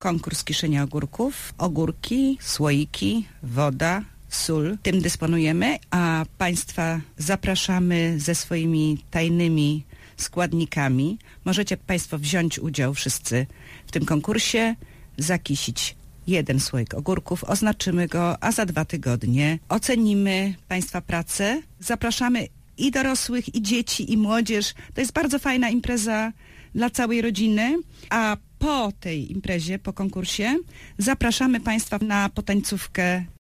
konkurs kiszenia ogórków, ogórki, słoiki, woda, sól. Tym dysponujemy, a Państwa zapraszamy ze swoimi tajnymi składnikami. Możecie Państwo wziąć udział wszyscy w tym konkursie, zakisić 1 słoik ogórków, oznaczymy go, a za 2 tygodnie ocenimy Państwa pracę. Zapraszamy i dorosłych, i dzieci, i młodzież. To jest bardzo fajna impreza dla całej rodziny, a po tej imprezie, po konkursie zapraszamy Państwa na potańcówkę